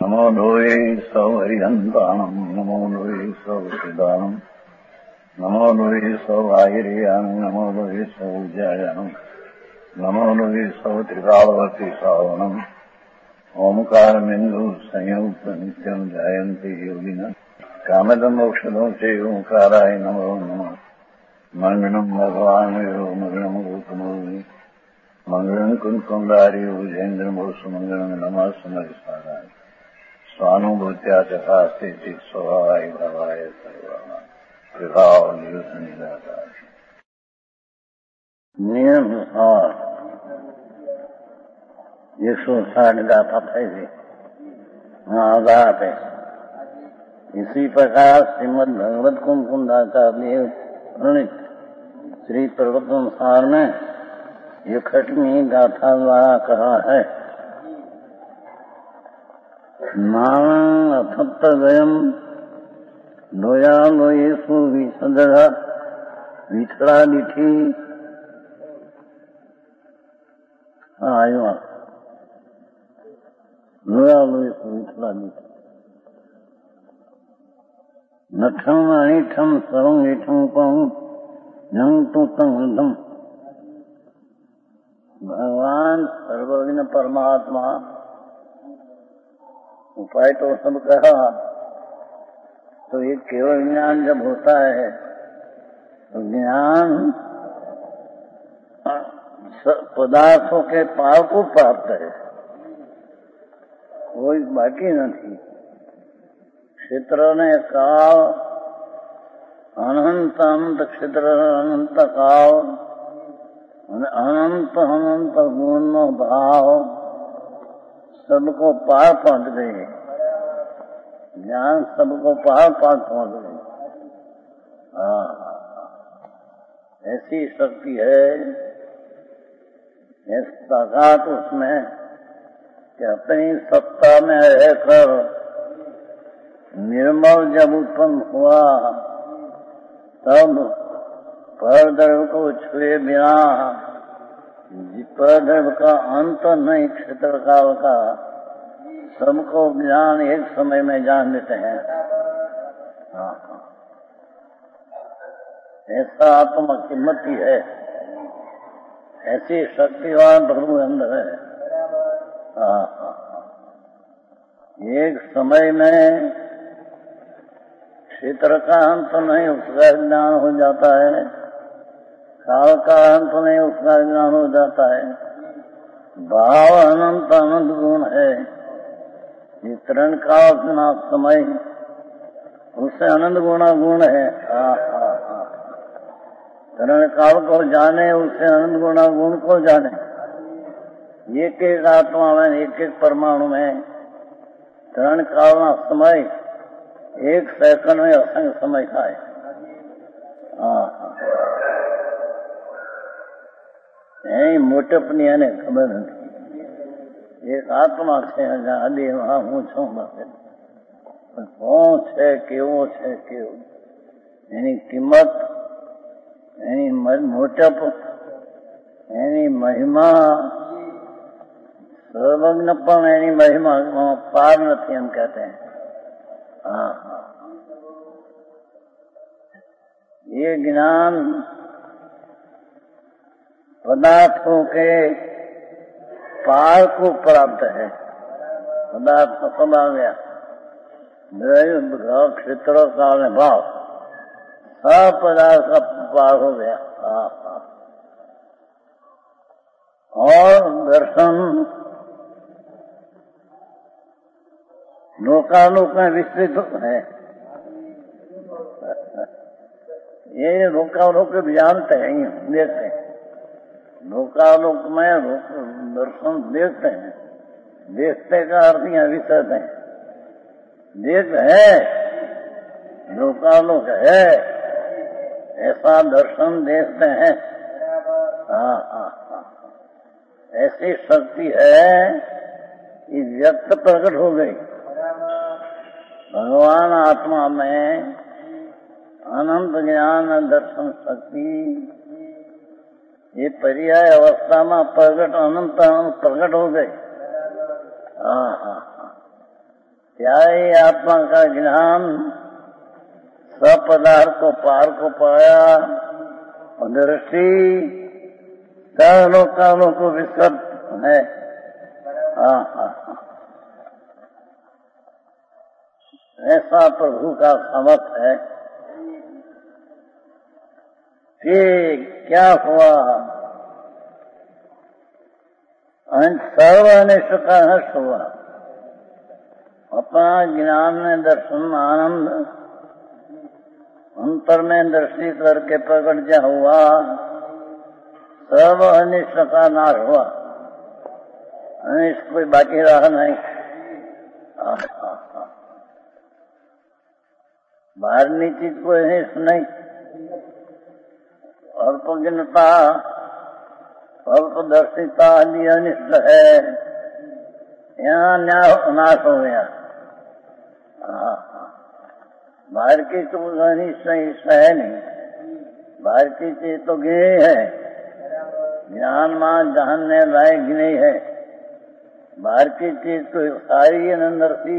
नमो लोये सौहरिहन्ताणम् नमो लोये सौसिदानम् नमो लोये सौवाहिर्यानम् नमो लोये सौज्यायानम् नमो लोये सौत्रिकालवर्ति सावनम् ओंकारमिन्दु संयुक्त नित्यम् जायन्ति योगिनः कामदम् औषधम् च ओंकाराय नमो नमः मंगलम् भगवान् मंगलम् गौतमोऽग्नि मंगलम् कुन्कुण्डारि भुजेन्द्रमोसु मंगलम् नमः सुमरिसाराय स्वानुभूत्या चकास्ते स्वभावाय भावाय सर्वाणां विभावनियुतनिदाताय नियम और 160 गाथा फैली महाभारत है। इसी प्रकार श्रीमद् भगवत कुंकुंडाचार्य प्रणीत श्री प्रवर्तन सार में 61वीं गाथा द्वारा कहा है। नारायण अथत्तदयम् लोया लोयेषु विसदः विठला दिठी आयो लोया लोयेषु विठला दिठी नठम अनिठम सर्वं विठम पं जं तु संगम। भगवान सर्वज्ञ परमात्मा उपाय तो सब कहा, तो ये केवल ज्ञान जब होता है तो ज्ञान पदार्थों के पार को प्राप्त है, कोई बाकी नहीं। क्षेत्र ने काल अनंत अनंत क्षेत्र अनंत काल अनंत अनंत गुण भाव सबको पार पहुंच गए। ज्ञान सबको पार पहुंच गई। ऐसी शक्ति है, ऐसी ताकत उसमें कि अपनी सत्ता में रहकर निर्मल जब उत्पन्न हुआ तब परद्रव्य को छुए बिना, परद्रव्य का अंत नहीं क्षेत्र काल का, सबको ज्ञान एक समय में जान लेते हैं। ऐसा आत्मा की मति है, ऐसी शक्तिवान प्रभु अंदर है। एक समय में क्षेत्र का अंत नहीं उसका ज्ञान हो जाता है, काल का अंत नहीं उसका ज्ञान हो जाता है। भाव अनंत अनंत गुण है। ये तरण काल समय उससे अनंत गुणा गुण है। तरण काल को जाने उससे अनंत गुणा गुण को जाने। एक एक आत्मा में एक एक परमाणु में तरण काल का समय एक सेकंड में असंख्य समय का है। मोटपनी आने खबर नहीं। एक आत्मा છે આદિ હું છું પણ કોણ છે કેવો છે કેવું એની કિંમત એની મોટપ એની મહિમા સર્વજ્ઞ પણ એની મહિમા પાર નથી એમ કહેते हैं। ये ज्ञान पदार्थों के पार को प्राप्त है। पदार्थ सब आ गया, क्षेत्र काल में भाव सब पदार्थ का पार हो गया। और दर्शन लोकालोक में विस्तृत है। ये लोकालोक के जानते हैं, देखते हैं। लोकालोक में दर्शन देखते हैं। देखते का अर्थ यहाँ विसर्त है। देख है, लोकालोक है, ऐसा दर्शन देखते हैं। ऐसी शक्ति है कि व्यक्त प्रकट हो गई। भगवान आत्मा में अनंत ज्ञान दर्शन शक्ति ये पर्याय अवस्था में प्रकट अनंत अनंत प्रकट हो गए। क्या ये आत्मा का ज्ञान सब पदार्थ को पार को पाया और दृष्टि कालों को विसर्ग है। हाँ हाँ, ऐसा प्रभु का समर्थ है कि क्या हुआ, सर्व अनिष्ट का नष्ट हुआ। अपना ज्ञान में दर्शन आनंद अंतर में दृष्टि करके प्रकट जा हुआ, सर्व अनिष्ट का नाश हुआ, अनिष्ट कोई बाकी रहा नहीं। बाहरनी चीज कोई अनिष्ट नहीं, अल्पज्ञता अल्पदर्शिता आदि अनिष्ट है, यहाँ नाश हो गया। बाहर की तो अनिष्ट है नहीं, बाहर की चीज तो गिनी है, ज्ञान मान जानने लायक गिनी है। बाहर की चीज तो सारी अंदर थी,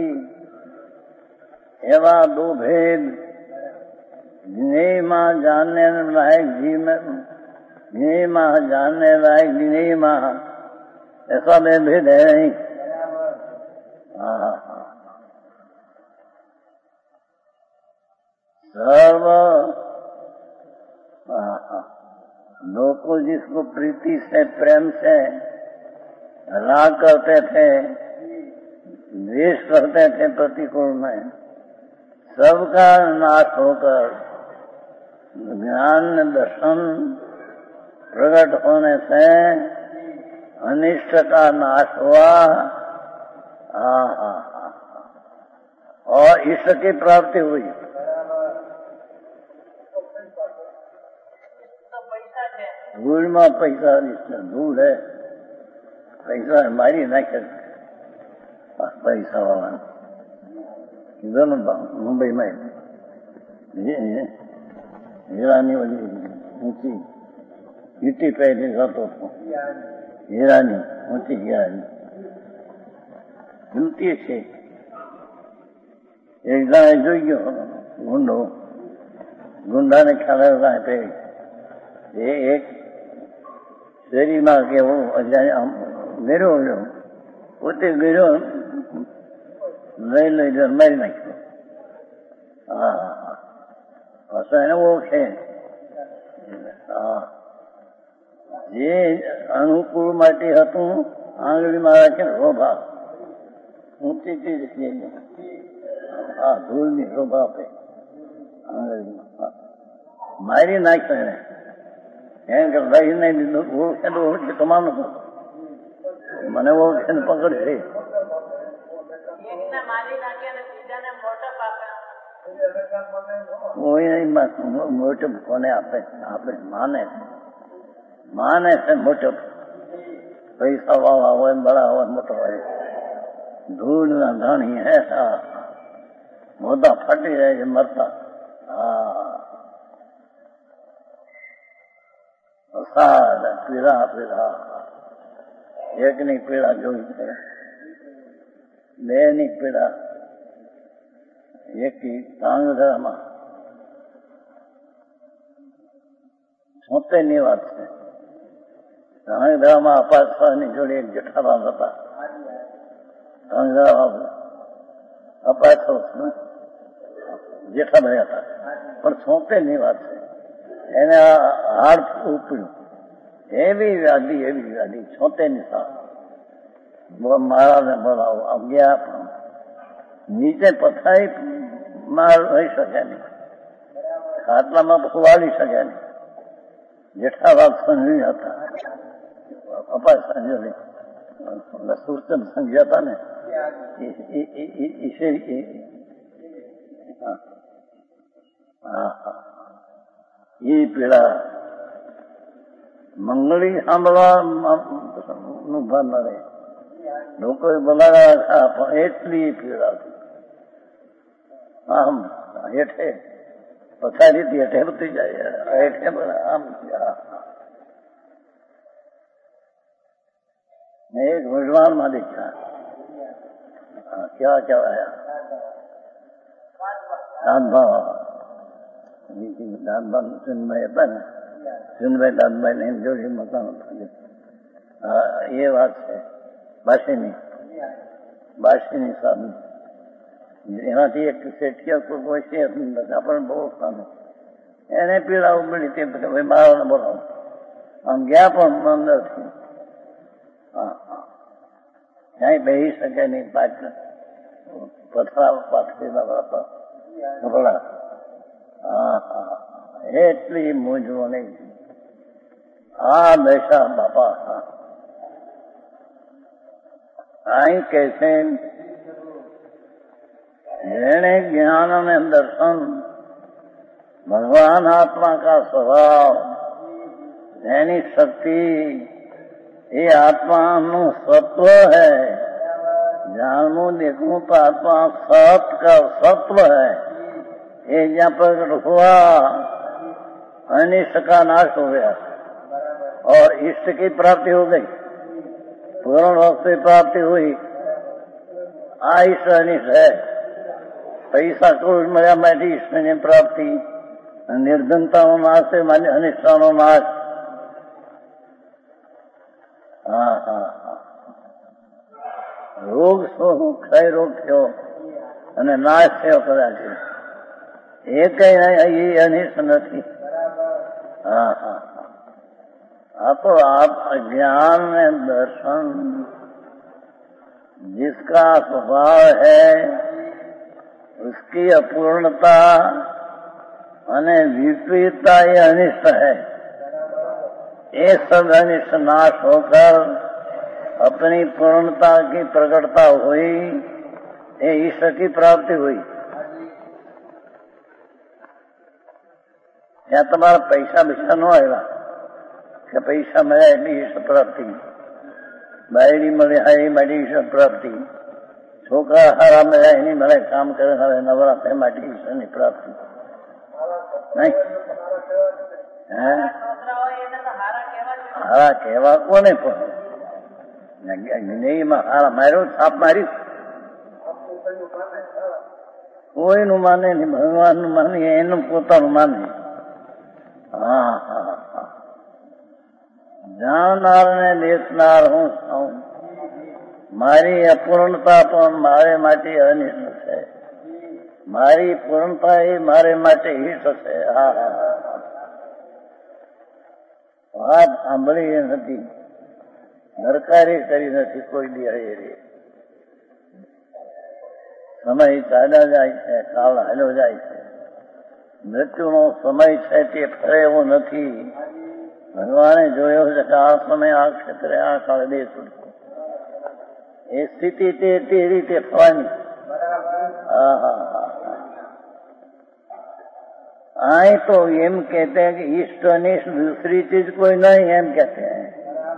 एवं दो भेद, गिनी माँ जानने लायक जी में, गिनी माँ जानने लायक गिनी माँ, ऐसा में भेद है नहीं। सर्व लोग को जिसको प्रीति से प्रेम से राग करते थे, द्वेष करते थे प्रतिकूल में, सबका नाश होकर ज्ञान दर्शन प्रकट होने से अनिष्ट का नाश हुआ। और इष्ट की प्राप्ति हुई। धूल में पैसा धूल है, पैसा हमारी नहीं करते पैसा वाला। दोनों मुंबई में हीरानी वाली ऊंची गिट्टी पहले जातो तो हीरानी ऊंची हीरानी હિમતી છે. એક દાડે જોઈ ગયો ગુંડાને ખ્યાલ આવ્યો એ એક શેરીમાં કેવો ગેરો પોતે ગેરો લઈ મારી નાખ્યો. પાછો એને ઓળખે જે અનુકૂળ માટે હતું આંગળીમાં રાખીને રોભા ઊંચી ચીજ ધૂળની શોભા આપે આંગળીમાં મારી નાખ્યો એને. એમ કે ભાઈ નહીં ઓળખે તો ઓળખે તમામ મને ઓળખે ને પકડશે. મોટપ કોને આપે આપે માને છે મોટપ. પૈસા વાળા હોય બડા હોય મોટો હોય ધૂળ ના ધાણી હે મોઢા ફાટી જાય છે મરતા. પીડા પીડા એક ની પીડા જોઈ છે, બે ની પીડા એક કાંગધામાં 76 ની વાત છે. કાંગધામાં અપાસની જોડે એક જેઠાલાલ હતા. અપાસો જેઠાભાઈ હતા પણ 76 ની વાત છે. એને હાડ ઉપડ્યું એવી વ્યાધિ 76 ની સાથ. મહારાજને બોલાવો ગયા પણ નીચે પથારી માં રહી શકે નહીં, ખાટલામાં વાળી શકે નહીં. જેઠાલાલ સંઘવી હતા અપાસ સંજોડી સુરચંદ સંઘી હતા ને એ પીડા મંગળી સાંભળવા નું ભાન ન રહે. લોકોએ બોલાવ્યા પણ એટલી પીડા હતી. આમ હેઠે પથારીથી હેઠે ઉતરી જાય હેઠે આમ. एक भगवान में देखा क्या क्या आया દાદભાઈ સુનભાઈ હતા ને, સુનભાઈ દાદભાઈ ને જોડી મકાન એ વાત છે. બાશીની સાધુ એનાથી એક શેઠિયા કોઈ છે આપણને બહુ ખાનું એને પીડાવું મળી તે ભાઈ મારાને બોલાવો આમ ગયા પણ અંદરથી ક્યાંય બેસી શકે નહીં. પાછળ પથરા પાથરેલા કપડા એટલી મૂંઝવણી. આ દશા બાપા અહીં કે છે જેણે ज्ञान में दर्शन भगवान आत्मा का स्वभाव જેની શક્તિ એ આત્માનું સત્વ है. जानू देखूं तो आत्मा सत का सत्व है. ये जहाँ प्रकट हुआ अनिष्ट का नाश हो गया और इष्ट की प्राप्ति हो गई. पूर्ण भक्ति प्राप्ति हुई. इष्ट अनिष्ट है. पैसा क्रोध મળ્યા માટે ઈષ્ટની પ્રાપ્તિ. નિર્ધનતાનો નાશ છે માને અનિષ્ટનો નાશ. રોગ ક્ષય રોગ થયો અને નાશ થયો કદાચ એ કઈ અનિષ્ટ નથી. तो आप ज्ञान में दर्शन जिसका स्वभाव है उसकी अपूर्णता અને विपरीतता ये अनिष्ट है. ये सब अनिष्ट नाश होकर अपनी पूर्णता की प्रकटता हुई. ये ईश्वर की प्राप्ति हुई. या तुम्हारा पैसा बिसा न आएगा કે પૈસા મળ્યા એટલી ઈશ્વર પ્રાપ્તિ, બાયડી મળે હા એ માટે ઈશ્વર પ્રાપ્તિ, છોકરા હારા મળ્યા એની મળે કામ કરે હવે નવરા તે માટે ઈશ્વરની પ્રાપ્તિ નહીં. હારા કહેવા કોને પણ હારા માર્યો છાપ મારી કોઈનું માને નહીં, ભગવાનનું માને એનું પોતાનું માને. જાણનાર ને દેખનાર હું છું. મારી અપૂર્ણતા પણ મારે માટે અનિષ્ટ છે, મારી પૂર્ણતા એ મારે માટે હિત છે. વાત સાંભળી નથી, દરકારી કરી નથી કોઈ દી હરી. સમય ચાલ્યા જાય છે, કાળ હાલ્યો જાય છે. મૃત્યુનો સમય છે તે ફરે એવો નથી. ભગવાને જોયો છે કે આ સમય આ ક્ષેત્રે આ કાળે દે છૂટકો. એ સ્થિતિ તે રીતે થવાની. आए तो एम कहते हैं कि इष्ट अनिष्ट दूसरी चीज कोई नहीं, एम कहते हैं.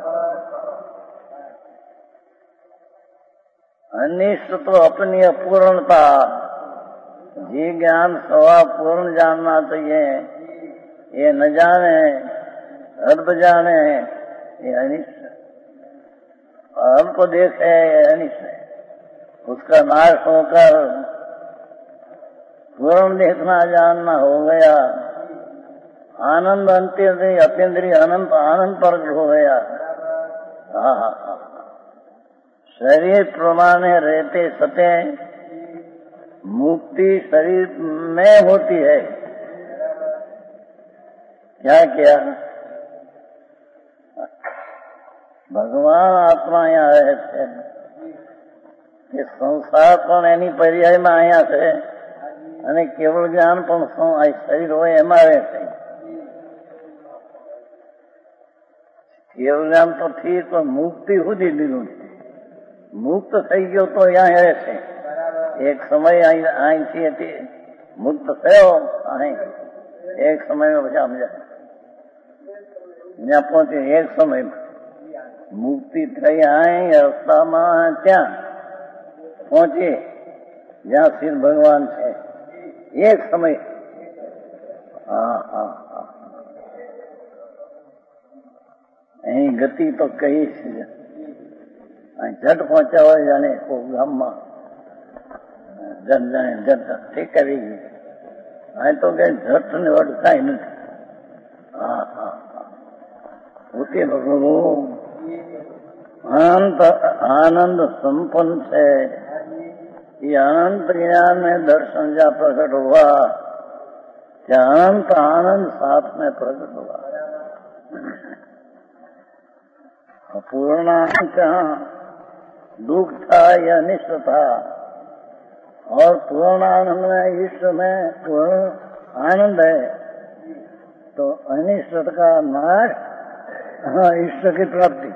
अनिष्ट तो अपनी अपूर्णता. जी ज्ञान स्वभाव पूर्ण जानना चाहिए, ये न जाने अल्प जाने ये अनिष्ट. अल्प देखे ये अनिष्ट है. उसका नाश होकर पूर्ण देखना जानना हो गया. आनंद अंत्येंद्रिय अत्यंद्रिय अनंत आनंद प्रकट हो गया. शरीर प्रमाणे रहते सते मुक्ति शरीर में होती है. क्या किया? भगवान आत्मा यहाँ रहते हैं. संसार પણ એની પર્યાયમાં અહીંયા છે અને કેવળ જ્ઞાન પણ શરીર હોય એમાં રહેશે. કેવળ જ્ઞાન તો ઠીક પણ મુક્તિ સુધી લીધું છે. મુક્ત થઈ ગયો તો અહીંયા રહેશે. એક સમય અહીંથી મુક્ત થયો અહીં એક સમયમાં પછી આમ જાય ત્યાં પહોંચે. એક સમયમાં મુક્તિ થઈ અહીં રસ્તામાં ત્યાં પહોંચે જ્યાં શ્રી ભગવાન છે. એક સમય અહીં ગતિ તો કઈ છે. અહીં જટ પહોંચ્યા હોય જાણે કોઈ ગામમાં જટ ઠીક કરી ગઈ આ તો કઈ જટ ને વટ કઈ નથી. પોતે ભગવાન આનંદ સંપન્ન છે. ये अनंत ज्ञान में दर्शन जा प्रकट हुआ, क्या अनंत आनंद साथ में प्रकट हुआ. पूर्णानंद जहाँ दुख था या अनिष्ट था, और पूर्णानंद में ईश्वर में पूर्ण आनंद है, तो अनिष्ट का नाश, ईश्वर की प्राप्ति.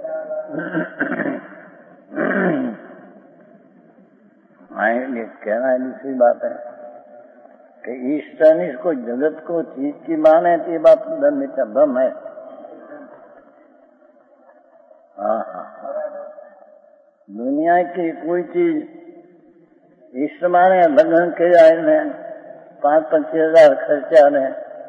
ये कहना दूसरी बात है कि इष्ट अनिष्ट को जगत को चीज की माने तो ये बात मिथ्या भ्रम है. दुनिया की कोई चीज इष्ट माने लगन के जाए ने 5-25,000 खर्चा ने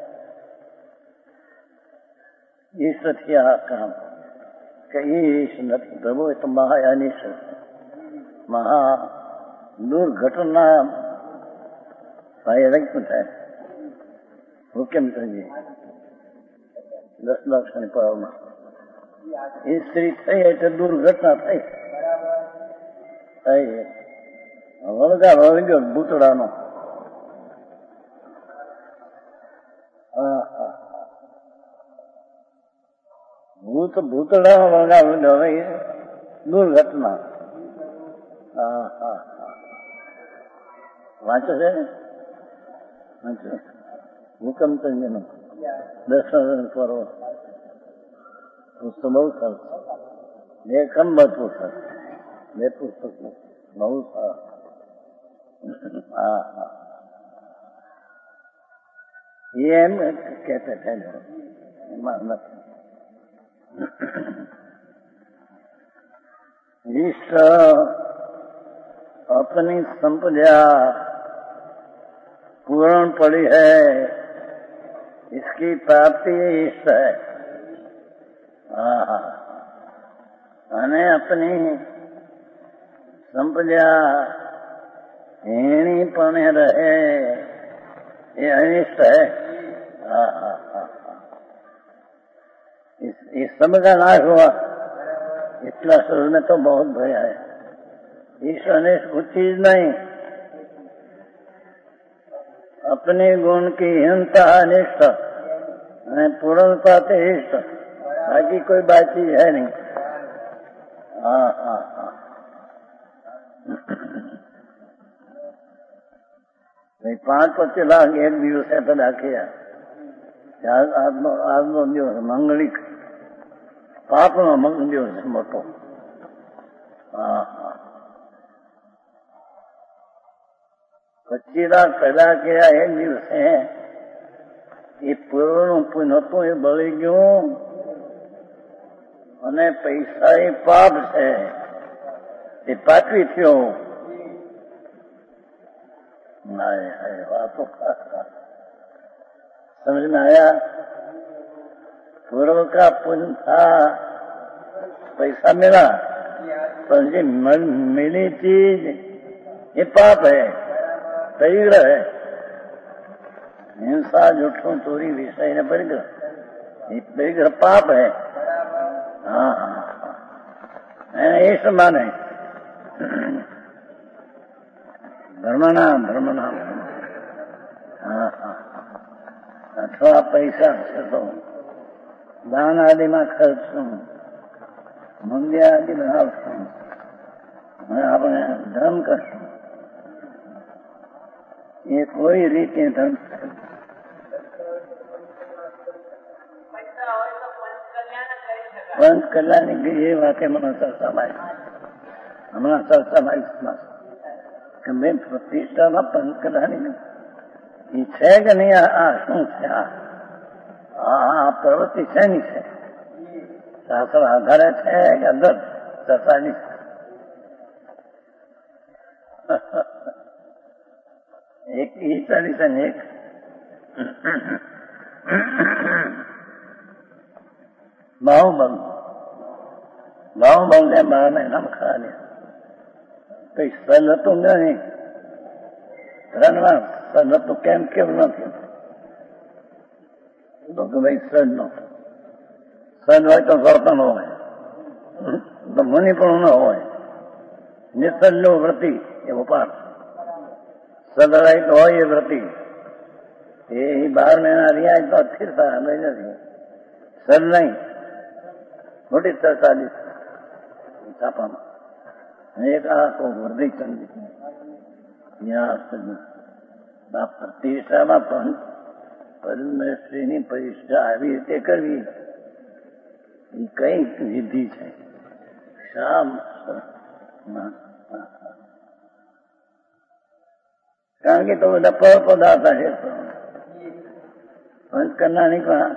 इष्ट थिया काम के इष्ट नहीं. प्रभु तो महा अनिष्ट महा दुर्घटना डायरेक्ट થાય. હું કેમ સમજી 10 લાખની પાવરમાં એ સ્ત્રી થઈ એટલે દુર્ઘટના થઈ. વળગા વળી ગયો ભૂતડાનો. ભૂતડા વળગા વળી હવે દુર્ઘટના. વાંચો છે ને? વાંચો. હુકમ તંજનો દર્શન કરો. પુસ્તક બહુ સરસ. લેખન બધું સરસ. બે પુસ્તક બહુ સરસ. એમ કહેતા છે એમાં નથી. ईश्वर अपनी संपदा पूर्ण पड़ी है, इसकी प्राप्ति इष्ट है. अपनी संपदा हीणी पने रहे ये अनिष्ट है. इस सब का नाश हुआ. इतना शरीर में तो बहुत भय है. ईश्वर ने कुछ चीज नहीं. अपने गुण की हीनता अनिष्ट, पूर्णता से इष्ट, बाकी कोई बात चीज है नहीं. भाई 5-25 लाख एक दिवस पैदा किया. आज नो दिवस मंगलिक पाप नो मंगल दिवस मोटो. 25 लाख पैदा किया एक दिवस है. ये પૂર્વનું પુણ્ય હતું એ બળી ગયું અને પૈસા એ પાપ છે એ પાપી થયો. वातो समझ में आया. पूर्व का पुण्य था, पैसा मिला, पर ये मिली चीज ये पाप है, परिग्रह है. हिंसा, झूठों, चोरी, विषय ने परिग्रह, ये परिग्रह पाप है. ये समान है. धर्मना अथवा पैसा છે તો દાન આદિમાં ખર્ચશું, મંદિર આદિ બનાવશું, આપણે ધર્મ કરશું. એ કોઈ રીતે ધર્મ પંચ કલ્યાણની એ વાતે મને ચર્ચામાં હમણાં ચર્ચામાં કે મેં પ્રતિષ્ઠામાં પંચ કલ્યાણી એ છે કે નહીં? આ શું છે? આ પ્રવૃત્તિ શેની છે? શાસ્ત્ર આધારે છે કે અંદર ચર્ચાની છે? એક ઈ ચાલી છે ને એક બાહુબલ ને 12 મહિનામાં ખરા લે. કઈ સ્થળ હતું નહીં. સદ તો કેમ નથી તો કે ભાઈ સદ નો સદ હોય તો વર્તન હોય તો મુનિ પણ ન હોય નિસદ નો વ્રતિ એવો પાઠ સદરાય તો હોય એ વ્રતિ એ 12 મહિના રહ્યા તો સ્થિરતા નથી સદ નહીં મોટી ચર્ચા છાપામાં એક આખો વર્ધિક પ્રતિષ્ઠામાં પણ પરમેશ્વરીની પરીક્ષા આવી રીતે કરવી એ કઈ વિધિ છે કારણ કે તો બધા પર પદાર્થ છે પંચ કરનારની પણ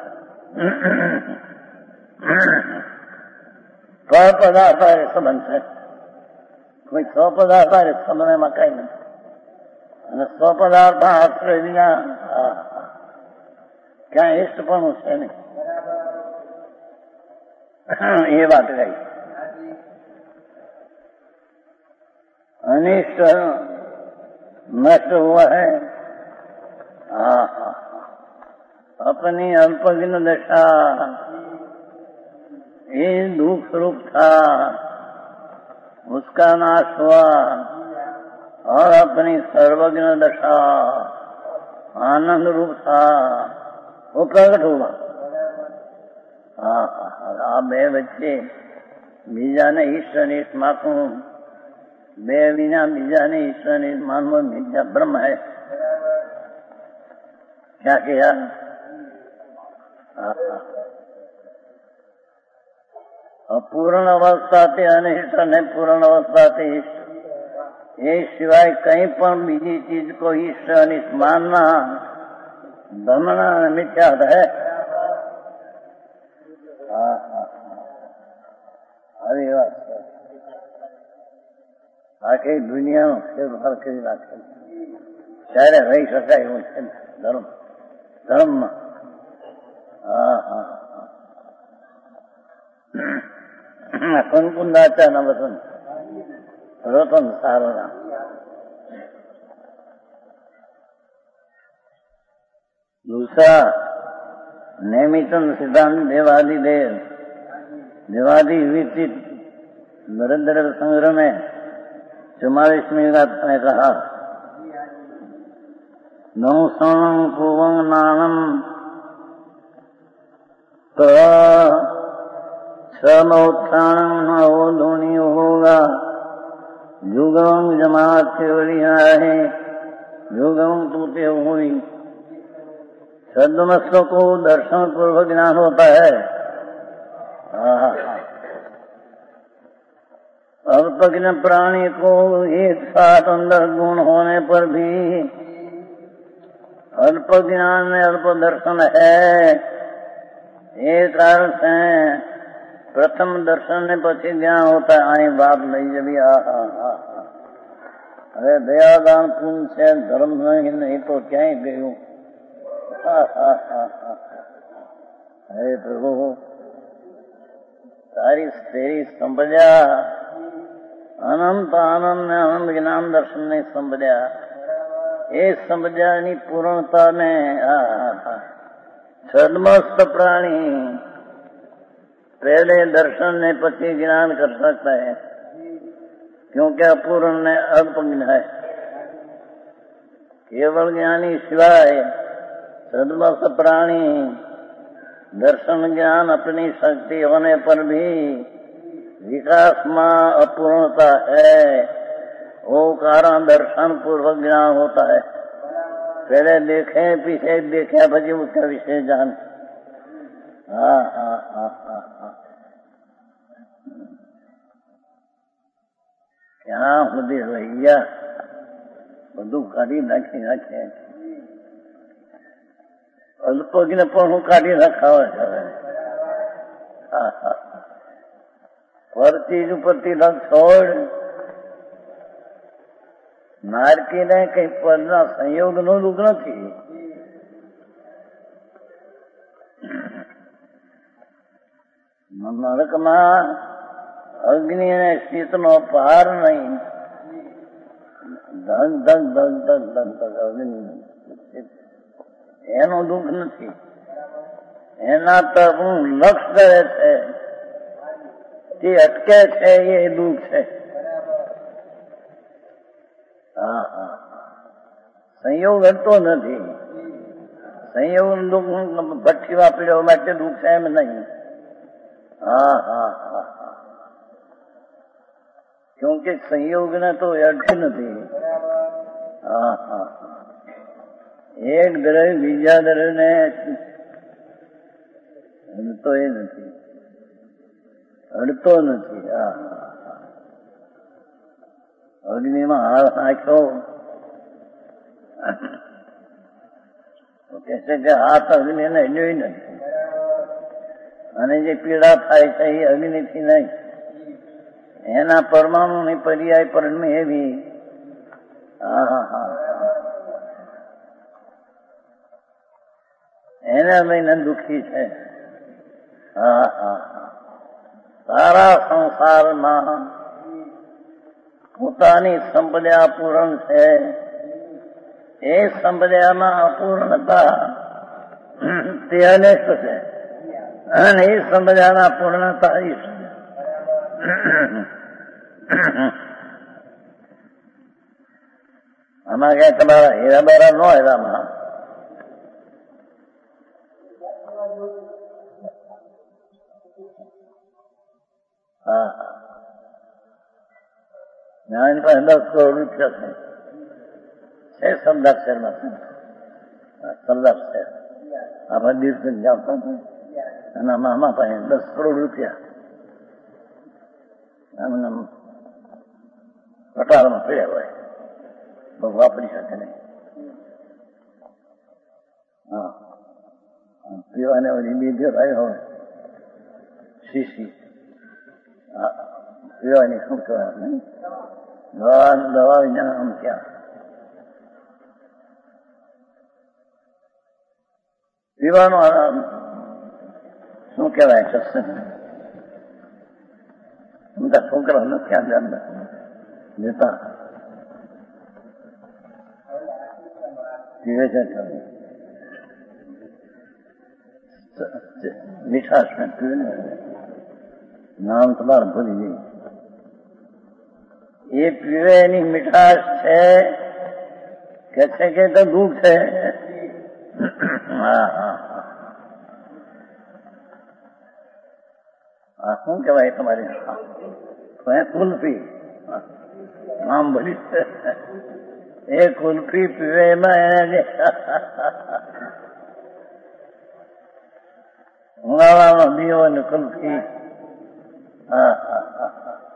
પર પદાર્થ સંબંધ છે કોઈ સ્વ પદાર્થ સંબંધ એમાં કઈ નથી અને સ્વ પદાર્થ આશ્રય વિના ક્યાં ઇષ્ટ પણ છે નહીં ये बात रही। अनिष्ट नष्ट हुआ है अपनी अल्पज्ञ दशा ये दुख रूप था उसका नाश हुआ और अपनी सर्वज्ञ दशा आनंद रूप था वो प्रकट हुआ। આ બે વચ્ચે બીજાને ઈશ્વરની માનવું બે વિના બીજાને ઈશ્વરની માનવું મિથ્યા બ્રહ્મ है क्या किया અપૂર્ણ અવસ્થાથી અનિષ્ટ અને પૂર્ણ અવસ્થાથી ઈષ્ટ એ સિવાય કઈ પણ બીજી ચીજ को ઈષ્ટ અનિષ્ટ मानना ब्रह्मणा અને મિથ્યા है। આવી વાત છે આખી દુનિયાનો ફેરફાર કરી નાખે ત્યારે રહી શકાય એવું છે ધર્મમાં કુંકુંદાચાના વતન રતન સારોના दूसरा नैमितन सिद्धांत देवादिदेव देवादि विचित नरेंद्र संग्रह में 44वीं बात में कहा नौसणं पूवं नानम तो समोत्थानं नवो धोनी होगा युगम जमात केवलिया है युगम टूटे हुई सद्मस्तों को दर्शन पूर्वक ज्ञान होता है। अल्पज्ञ प्राणी को एक साथ अंदर गुण होने पर भी अल्प ज्ञान में अल्प दर्शन है। एक अर्थ है प्रथम दर्शन ने પછી જ્ઞાન होता है। आई बात नहीं जब अरे दयादान पुण्य से धर्म नहीं तो क्या ही गयू। हे प्रभु तेरी संपदा अनंत आनंद में आनंद ज्ञान दर्शन ने संपदा ये संपदा पूर्णता में सदमस्त प्राणी पहले दर्शन ने पति ज्ञान कर सकता है क्योंकि अपूर्ण ने अल्पज्ञ है। केवल ज्ञानी सिवाय सदमस्त प्राणी दर्शन ज्ञान अपनी शक्ति होने पर भी विकास में अपूर्णता है। वो कारण दर्शन पूर्वक ज्ञान होता है। पहले देखे पीछे देखे પછી उसका विषय जान। ક્યાં સુધી રહી ગયા બધું કાઢી નાખે અલ્પજ્ઞ પણ હું કાઢી નખાવે પર ચીજ ઉપરથી રંગ છોડ નારકીને કઈ પદના સંયોગનો દુઃખ નથી। નરકમાં અગ્નિ અને શીતનો પાર નહીં ધગ ધગ ધગ ધગ ધગ ધગ અગ્નિ એનું દુઃખ નથી, એના તરફ લક્ષ કરે છે તે અટકે છે એ દુઃખ છે. હા હા, સંયોગ હટતો નથી. સંયોગ દુઃખ ભઠ્ઠી વાપર્યો માટે દુઃખ છે એમ નહીં. હા હા હા હા, क्योंकि संयोग ने तो अटके નથી. હા હા, એક દ્રવ્ય બીજા દ્રવ્યને અડતો એ નથી, અડતો નથી. હા હા, અગ્નિમાં હાથ નાખ્યો તો કે છે કે હાથ અગ્નિને અડ્યો નથી, અને જે પીડા થાય છે એ અગ્નિથી નહીં, એના પરમાણુની પર્યાય પરમે એવી. હા હા, એના લઈને દુઃખી છે. હા હા, સારા સંસારમાં પોતાની સંપદા પૂર્ણ છે, એ સંપદામાં અપૂર્ણતા તે અનિષ્ટ છે, અને એ સંપદાના પૂર્ણતા ઈષ્ટ. આમાં કઈ તમારા હીરા બારા ન હીરામાં હા, એની પાસે 10 કરોડ રૂપિયા છે સરદારશહેરમાં. સરદારશહેર આપણે દિવસે જાતા એના મામા પાસે 10 કરોડ રૂપિયા એમને કટારમાં પડ્યા હોય, બહુ વાપરી શકે નહીં. હા, પીવાને ઓલી બીજો રહ્યો હોય શીશી પીવાની શું કહેવાય દવા આમ ક્યાં પીવાનું શું કહેવાય સત્સંગ બધા છોકરાઓને ક્યાં ધ્યાન લેતા પીવે છે મીઠાશ ને પીવે ને નામ તમારે ભૂલી ગઈ. એ પીવે એની મીઠાશ છે કે છે કે તો દુઃખ છે. હા હા, આ શું કહેવાય તમારી કુલ્ફી નામ ભરી છે. એ કુલ્ફી પીવે એમાં એને ઉનાળાનો દીવો ને કુલ્ફી. હા હા હા,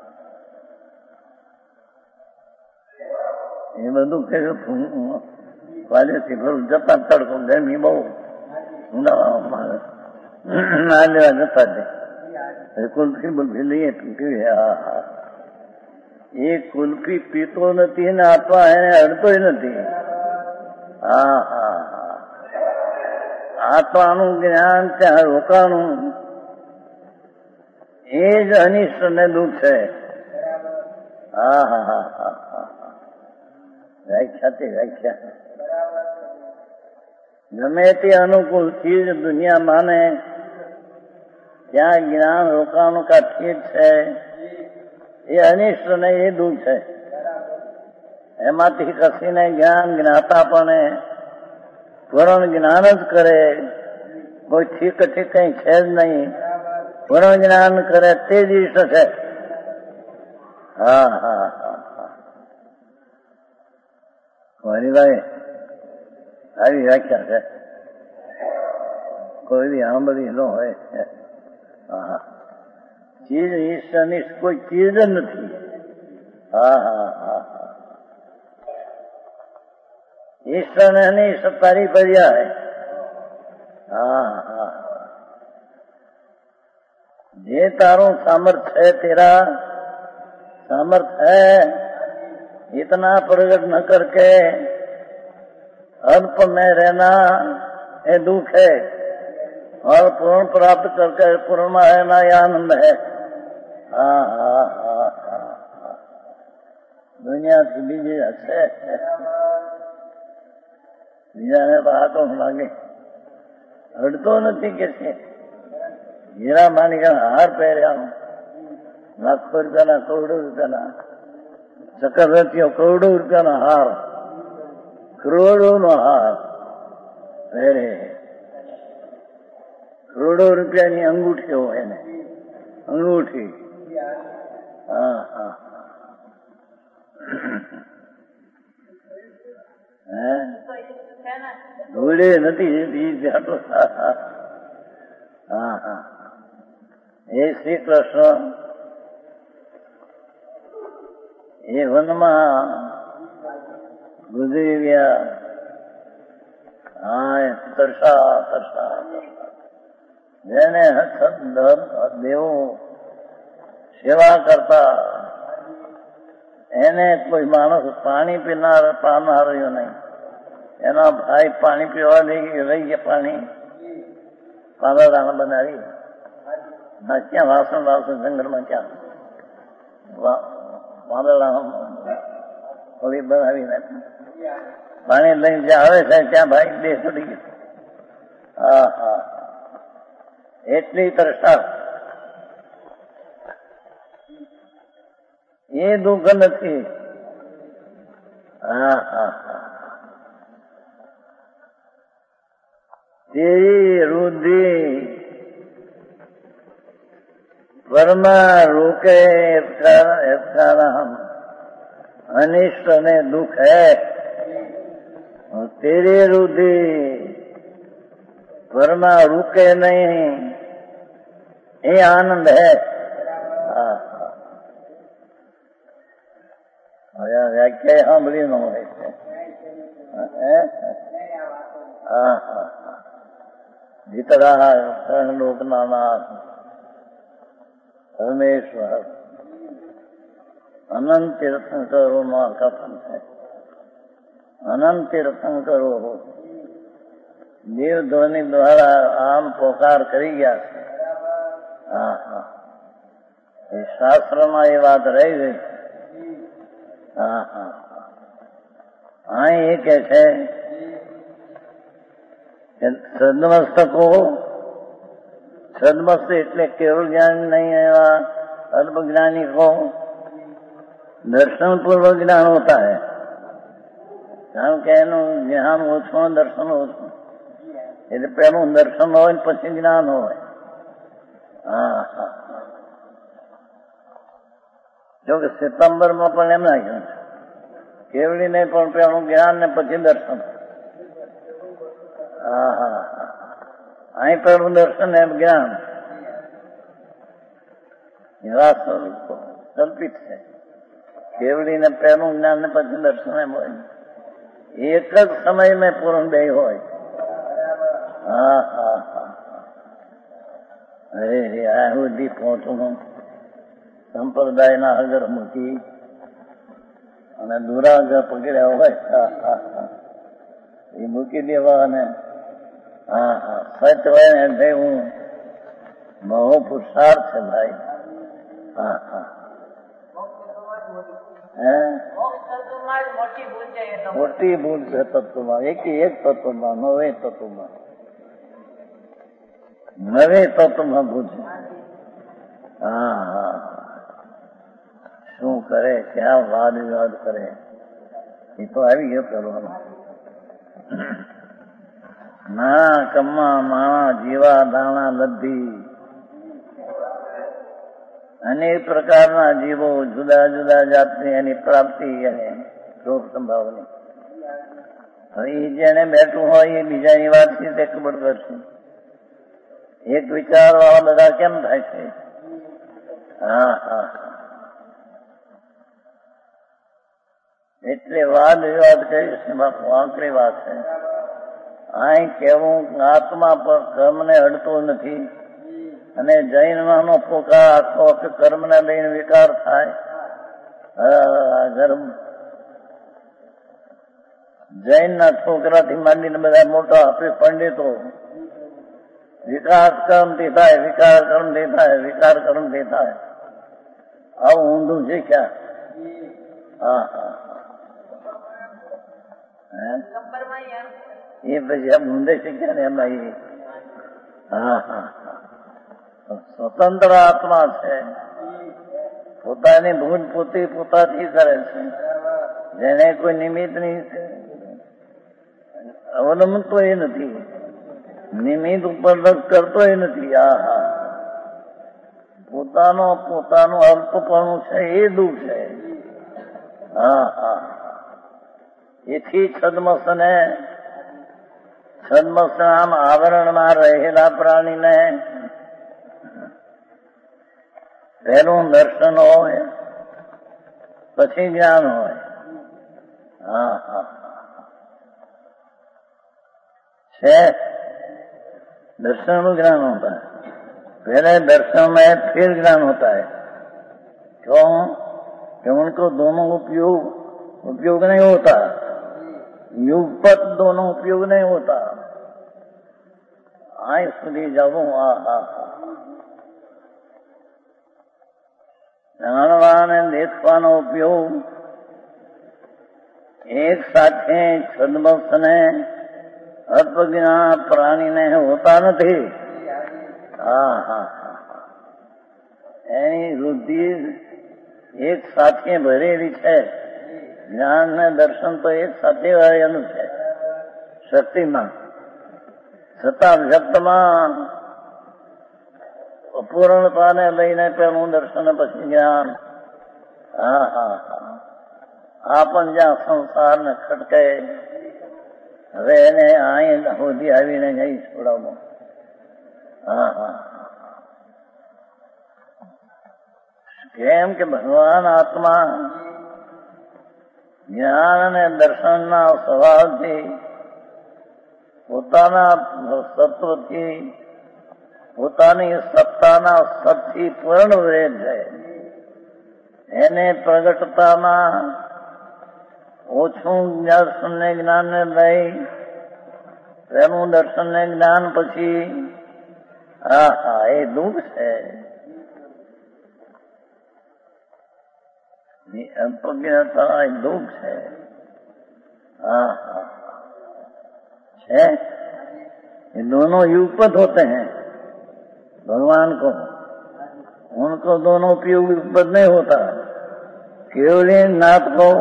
એ બધું કહ્યું વાલેથી ભરું જતા તડકો ગરમી બહુ ઉનાળામાં ના લેવા જતા છે કુલ્ફી બુલ્ફી લઈએ પીવે. હા હા, એ કુલ્ફી પીતો નથી ને અથવા એને અડતોય નથી. હા હા હા, આત્માનું જ્ઞાન ત્યાં રોકાણું એ જ અનિષ્ટ ને દુઃખ છે. હા હા હા હા હા, વ્યાખ્યા તે વ્યાખ્યા. ગમે તે અનુકૂળ ચીજ દુનિયા માને ત્યાં જ્ઞાન રોકાણું કા ઠીક છે, એ અનિષ્ટ ને એ દુઃખ છે. એમાંથી કસીને જ્ઞાન જ્ઞાતા પણ પૂર્ણ જ્ઞાન જ કરે, કોઈ ઠીક ઠીક કઈ છે જ નહીં. પૂર્ણ જ્ઞાન કરે તે જ ઈષ્ટ છે. હા હા હા હા, હરિભાઈ આવી વ્યાખ્યા છે, કોઈ બી સાંભળી ન હોય. હા, ચીજ ઈષ્ટ અનિષ્ટ કોઈ ચીજ જ નથી. હા હા હા હા, ઈષ્ટ અને અનિષ્ટ તારી પર્યાય. હા હા, જે તારું सामर्थ्य है, तेरा सामर्थ्य है, इतना प्रकट न करके अल्प में रहना ये दुख है, और पूर्ण प्राप्त करके पूर्ण में रहना ये आनंद है. हाँ हाँ हाँ हाँ, દુનિયાથી બીજી હશે. બીજાને તો હાથો લાગે. હડતો નથી કે છે. હીરા માણિકના હાર પહેર્યા, લાખો રૂપિયાના, કરોડો રૂપિયાના, ચક્રવર્તીઓ કરોડો રૂપિયાના હાર, કરોડો નો હાર પહેરે, કરોડો રૂપિયાની અંગૂઠીઓ એને, અંગૂઠી. હા હા હે ધૂળે નથી. હા હા એ શ્રી કૃષ્ણ એ વનમાં ગુજરી ગયા. હા તરસા તરસા જેને દેવો સેવા કરતા એને કોઈ માણસ પાણી પીનાર પાનાર રહ્યો નહીં. એના ભાઈ પાણી પીવા લઈ ગયા. પાણી પાલડાને બનાવી ક્યાં વાસણ જંગલમાં ક્યાં પાંદડા હોળી બનાવીને પાણી લઈને જ્યાં આવે છે ત્યાં ભાઈ દેહ છૂટી ગયો. હા હા એટલી તરસા. એ દુઃખ નથી. હા હા હા તેરી રુધિ વર્મા રોકે અનિષ્ટ અને દુઃખ હૈ. તેરી રુધિ વર્મા રૂકે નહીં એ આનંદ હૈ. વ્યાખ્યા સાંભળી ન હોય છે. હા હા જીતરા લોકના નાથ પરમેશ્વર અનંત તીર્થંકરો નો કથન છે. અનંત તીર્થંકરો દેવ ધ્વનિ દ્વારા આમ પોકાર કરી ગયા છે. હા હા એ શાસ્ત્રમાં એ વાત રહી ગઈ. હા હા અહીં એ કે છે સદમસ્તકો, સદમસ્ત એટલે કેવળ જ્ઞાન નહીં, એવા અલ્પ જ્ઞાની को દર્શન પૂર્વક જ્ઞાન હોતા है. કારણ કે એનું જ્ઞાન ઓછું, દર્શન ઓછું, એટલે પેલું દર્શન હોય ને પછી જ્ઞાન હોય. હા હા જોકે સિતંબરમાં પણ એમ નાખ્યું છે કેવડી નહીં પણ પેલું જ્ઞાન ને પછી દર્શન. હા હા અહીં પેલું દર્શન એમ જ્ઞાન એવા કલ્પિત છે. કેવડી ને પહેલું જ્ઞાન ને પછી દર્શન એમ હોય. એક જ સમય મેં પૂર્ણ દે હોય. હા હા હા અરે આ સુધી પહોંચવું સંપ્રદાયના હગર મૂકી અને દુરાગ્રહ પકડ્યા હોય એ મૂકી દેવા. અને હા હા સચ હોય ને એટલે હું બહુ પુરુષાર્થ છે ભાઈ. હા હા મોટી ભૂલ છે તત્વમાં. એક તત્વમાં, નવે તત્વમાં, નવે તત્વમાં ભૂલ છે. હા હા શું કરે, ક્યાં વાદ વિવાદ કરે એ તો આવી ગયો કરવાનો. ના કમ્મા માણા જીવા દાણા લબ્ધી અનેક પ્રકારના જીવો જુદા જુદા જાતની એની પ્રાપ્તિ અને રોગ સંભાવની. હવે એ જેને બેઠું હોય એ બીજાની વાતચીત તે ખબર કરશે. એક વિચાર વાળા બધા કેમ થાય છે? હા હા એટલે વાદ વિવાદ કરીશ ને બાપુ આકરી વાત છે. અહીં કેવું આત્મા પર કર્મને અડતો નથી. અને જૈનનો પોકાર આખો કર્મને લઈને વિકાર થાય. જૈનના છોકરાથી માંડીને બધા મોટા આપે પંડિતો વિકાસ કર્મથી થાય, વિકાર કર્મથી થાય, વિકાર કર્મથી થાય. આવું ઊંધું શીખ્યા. હા હા એ પછી આ ઊંડે શીખ્યા ને એમાં એ હા હા સ્વતંત્ર આત્મા છે. પોતાની ભૂલ પોતાથી કરે છે. જેને કોઈ નિમિત્ત નહીં અવલંબતો એ નથી, નિમિત્ત ઉપર કરતો એ નથી. હા હા પોતાનું અલ્પપણું છે એ દુઃખ છે. હા હા એથી છદ્મસ આમ આવરણમાં રહેલા પ્રાણીને પહેલું દર્શન હોય, પછી જ્ઞાન હોય. हाँ हाँ है दर्शन में ज्ञान होता है. पहले दर्शन में फिर ज्ञान होता है. क्यों? कि उनको दोनों उपयोग नहीं होता. युगपत दोनों उपयोग नहीं होता. आए સુધી જવું જાણવા અને દેખવાનો ઉપયોગ એક સાથે છદ્મસને અલ્પજ્ઞાન પ્રાણીને હોતા નથી. હા હા એની વૃદ્ધિ એક સાથે ભરેલી છે. જ્ઞાન ને દર્શન તો એક સાથે ભરેલું છે શક્તિમાં. છતાં વ્યક્તમાં અપૂર્ણતાને લઈને પહેલું દર્શન પછી જ્ઞાન. હા હા હા આ પણ જ્યાં સંસારને ખટકે હવે એને અહીં સુધી આવીને જઈ છોડાવો. હા હા કેમ કે ભગવાન આત્મા જ્ઞાન અને દર્શનના સ્વભાવથી પોતાના સત્વથી પોતાની સત્તાના સતથી પૂર્ણ રહે છે. એને પ્રગટતામાં ઓછું દર્શન ને જ્ઞાન ને લઈ તેનું દર્શન ને જ્ઞાન પછી હા હા એ દુઃખ છે. અલ્પજ્ઞતા એ દુઃખ છે. हाँ हाँ है ये दोनों युगपत होते हैं भगवान को. उनको दोनों उपयोग युगपत नहीं होता. केवल नाथ को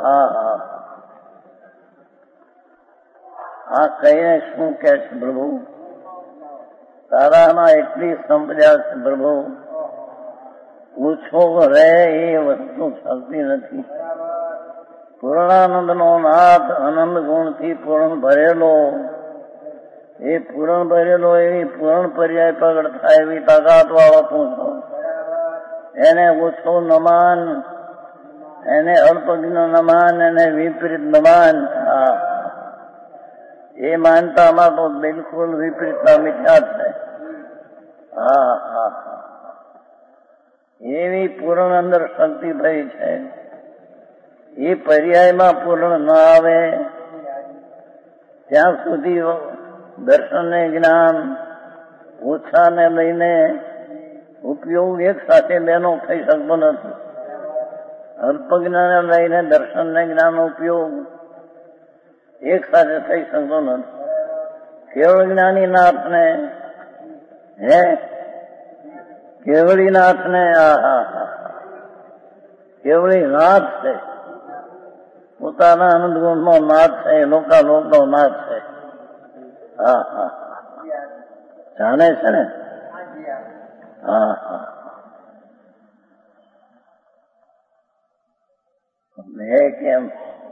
આ કહીને શું કે છે પ્રભુ? તારામાં એટલી સંપદા છે પ્રભુ, પૂછો રહે એ વસ્તુ થતી નથી. પૂર્ણાનંદ નો નાથ આનંદ ગુણથી પૂર્ણ ભરેલો, એ પૂર્ણ ભરેલો એવી પૂર્ણ પર્યાય પ્રગટ થાય એવી તાકાત વાળો પૂછો. એને ઓછો નમાન, એને અલ્પજ્ઞ નમાન, એને વિપરીત નમાન. એ માનતામાં તો બિલકુલ વિપરીતતા મિથ્યા છે. હા હા એવી પૂર્ણ અંદર શક્તિ ભરી છે. એ પર્યાયમાં પૂર્ણ ન આવે ત્યાં સુધી દર્શન ને જ્ઞાન ઓછાને લઈને ઉપયોગ એક સાથે બેનો થઈ શકતો નથી. અલ્પજ્ઞાને લઈને દર્શન ને જ્ઞાન ઉપયોગ એક સાથે થઈ શકતો નથી. કેવળ જ્ઞાનીનાથને કેવળીનાથને કેવળી નાથ છે. પોતાના આનંદ ગુણ નો નાથ છે, લોકાલોક નો નાથ છે. હા હા જાણે છે ને. હા હા મેં કેમ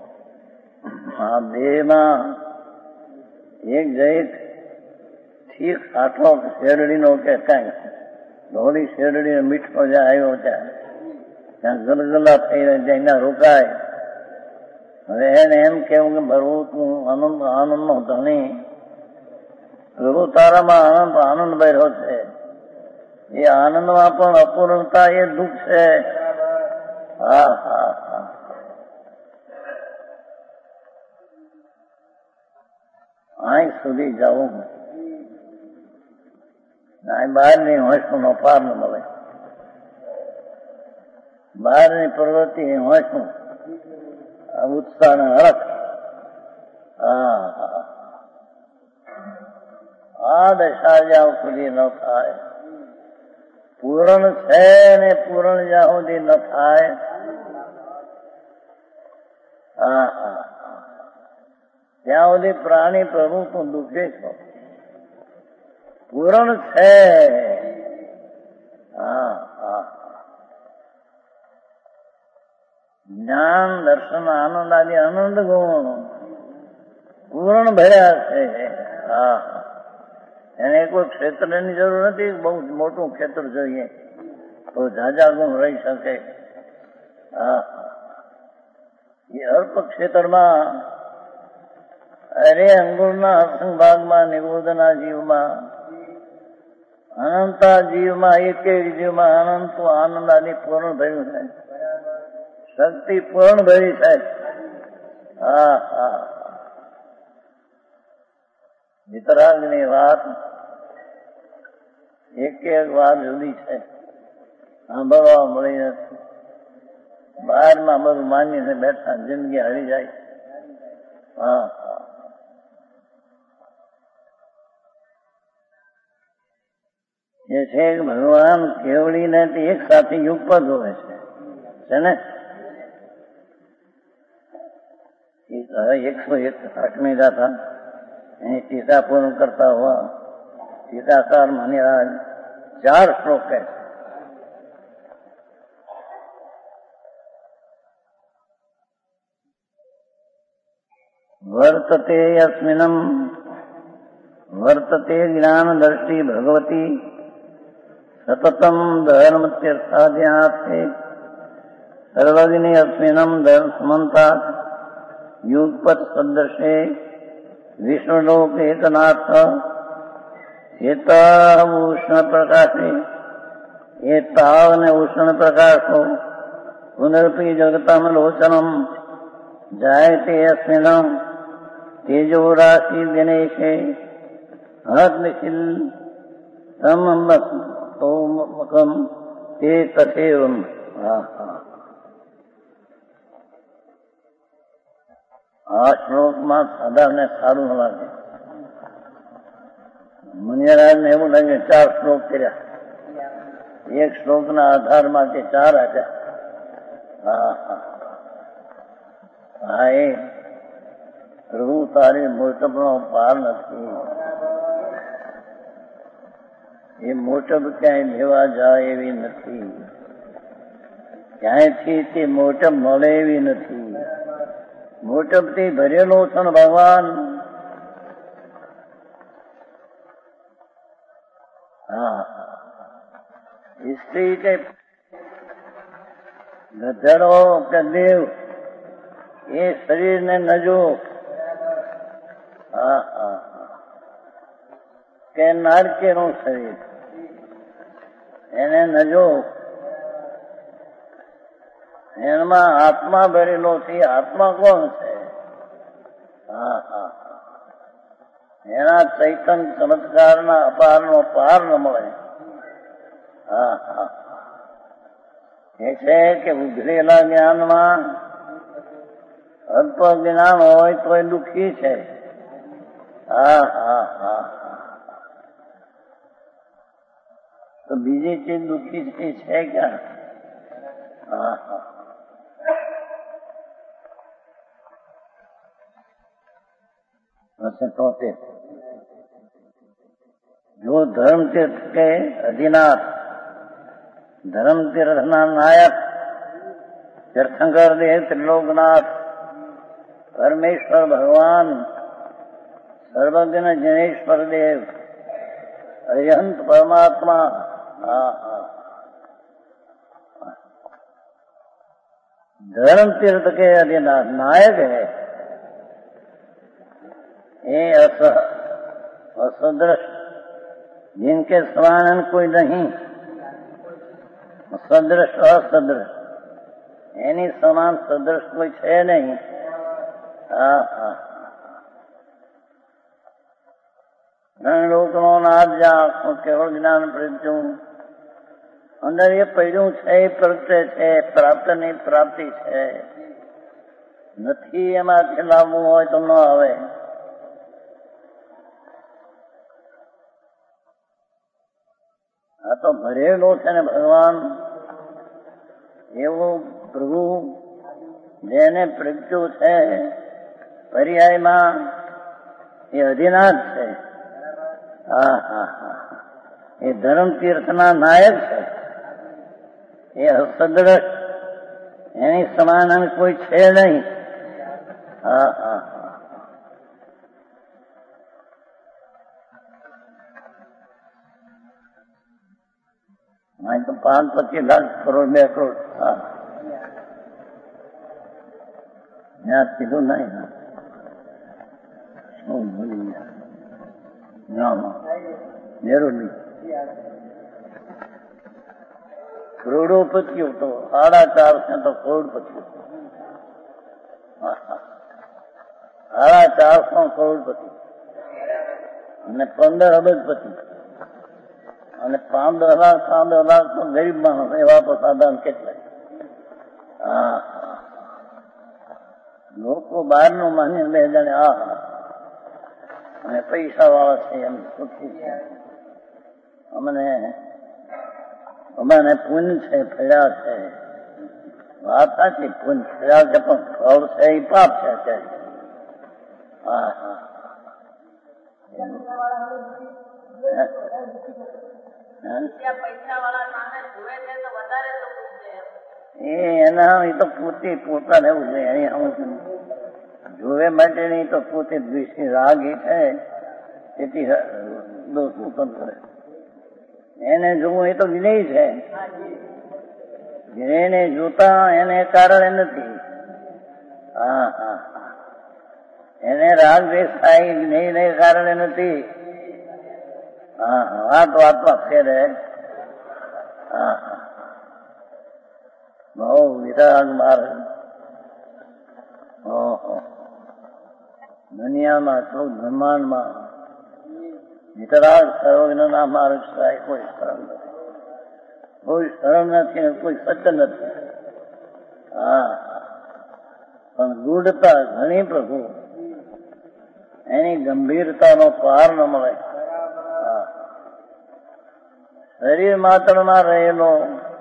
આ દેહમાં એક જઈ ઠીક આઠો શેરડીનો કે કઈ ધોળી શેરડીનો મીઠો જ્યાં આવ્યો ત્યાં ગલગલા થઈને ત્યાં રોકાય. હવે એને એમ કેવું કે ભરવું તું આનંદ નો ધણી, પ્રભુ તારામાં આનંદ ભર્યો છે. એ આનંદમાં પણ અપૂર્ણતા એ દુઃખ છે. હા હા હા અહીં સુધી જવું બહારની હોંશનું પાર ન મળે. બહારની પ્રવૃત્તિ હોંશનું ઉત્સાહ ને હરખ. આ દશા જ્યાં સુધી ન થાય, પૂરણ છે ને પૂરણ જ્યાં સુધી ન થાય, ત્યાં સુધી પ્રાણી પ્રભુ તું દુઃખે છો. પૂરણ છે. જ્ઞાન દર્શન આનંદ આદિ આનંદ ગુણ પૂરણ ભર્યા છે. એને કોઈ ક્ષેત્રની જરૂર નથી. બહુ મોટું ક્ષેત્ર જોઈએ તો ઝાઝા ગુણ રહી શકે. એ અલ્પ ક્ષેત્રમાં અરે અંગુરના અસંભાગમાં નિબોધના જીવમાં અનંતા જીવમાં એક એક જીવમાં અનંત આનંદ આદિ પૂર્ણ ભર્યું છે. શક્તિ પૂર્ણ ભરી છે. વિતરાગની વાત એક એક વાત જુદી છે. સાંભળવા મળી નથી. બહારમાં બધું માનીને બેઠા જિંદગી હરી જાય. એ છે ભગવાન કેવડીને એક સાથે યુગ પર જોવે છે ને. 101 गाथा टीका पूर्ण करता हुआ टीकाकार महाराज 4 श्लोक है. वर्तते अस्मिनं वर्तते ज्ञान दृष्टि भगवती सततम धर्म तीर्थाद्याथे सर्वज्ञ अस्मिनं धर्म समन्ता युगपत सदृशे विष्णुलोक एकनाथ उष्ण प्रकाशे ये ताव ने उष्ण प्रकाशो पुनरपि जगतम लोचनम जायते अस्मिन् तेजो राशि दिनेशे अग्निशिल तमकम ते तथेवम. આ શ્લોકમાં સાધાને સારું લાગે. મુનિરાજને એવું લાગે 4 શ્લોક કર્યા. એક શ્લોકના આધારમાં કે 4 આપ્યા. એ પ્રભુ તારી મોટપનો પાર નથી. એ મોટપ ક્યાંય લેવા જાય એવી નથી. ક્યાંયથી તે મોટપ મળે એવી નથી. મોટપથી ભરેલો છે ભગવાન. સ્ત્રી કે ગધેડો કે દેવ એ શરીરને નજો કે નારકીયનું શરીર એને નજો. એમાં આત્મા ભરેલો છે. આત્મા કોણ છે? એના ચૈતન ચમત્કારના અપારનો પાર ન મળે. એ છે કે ઉઘરેલા જ્ઞાનમાં અલ્પ જ્ઞાન હોય તો એ દુઃખી છે. તો બીજી ચીજ દુઃખી છે ક્યાં? जो धर्म तीर्थ के अधिनाथ धर्म तीर्थना नायक तीर्थंकर देव त्रिलोकनाथ परमेश्वर भगवान सर्वज्ञ जनेश्वर देव अरिहंत परमात्मा धर्म तीर्थ के अधिनाथ नायक है. ये असदृश जिनके समान कोई नहीं. सदृश असदृश એની સમાન સદૃશ કોઈ છે નહીં. લોકનો નાથ જ્યાં કેવળ જ્ઞાન પ્રત્યું અંદર એ પડ્યું છે એ પ્રગટે છે. પ્રાપ્ત ની પ્રાપ્તિ છે. નથી એમાંથી લાવવું હોય તો ન આવે. આ તો ભરેલો છે ને ભગવાન એવું પ્રભુ જેને પ્રગટ્યું છે પર્યાયમાં એ અધિનાથ છે. હા હા હા, એ ધર્મ તીર્થના નાયક છે. એ હસ્તદ્રષ્ટ, એની સમાન કોઈ છે નહીં. હા હા હા, અહીં તો 5-25 લાખ કરોડ 2 કરોડ. હા, મેં કીધું નહીં. શું ભૂલી ગયા? જરૂર નહીં. કરોડોપતિઓ તો 4.5 તો કરોડપતિઓ, 450 કરોડપતિ અને 15 અબજપતિ અને 5 લાખ તો ગરીબ માણસ, એવા તો સાધારણ કેટલાય. હા, લોકો બહારનું માની 2 જણે અને પૈસા વાળા છે એમ સુખી છે. અમારે પુણ્ય છે, ફર્યા છે. વાત સાચી, પુણ્ય ફર્યા છે, પણ ફળ છે એ પાપ છે અત્યારે. હા હા, એ તો પોતાને એવું છે. જોવે માટે નહીં તો પોતે દ્વેષી રાગી છે, તેથી દોષ ઉત્પન્ન કરે. એને જોવું એ તો વિનય છે. એને જોતા એને કારણે નથી. હા હા, એને રાગ દ્વેષ થાય વિનયને કારણે નથી. હા હા, વાતમાં ફેરે. હા હા, બહુ વિરાગ માર્ગ. ઓહો, દુનિયામાં સૌ બ્રહ્માંડમાં વિતરાગ સર્વજ્ઞના માર્ગ સિવાય કોઈ શરણ નથી. કોઈ શરણ નથી ને કોઈ સત્ય નથી. હા, પણ ગૂઢતા ઘણી પ્રભુ, એની ગંભીરતાનો પાર ન મળે. શરીર માત્રમાં રહેલો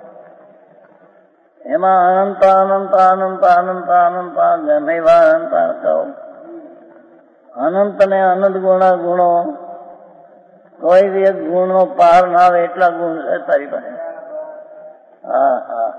એમાં અનંત અનંત અનંત અનંત અનંત ગમે એવા અનંત કહો. અનંત ને અનંત ગુણો, કોઈ બી એક ગુણ નો પાર ના આવે એટલા ગુણ છે તારી પાસે. હા હા,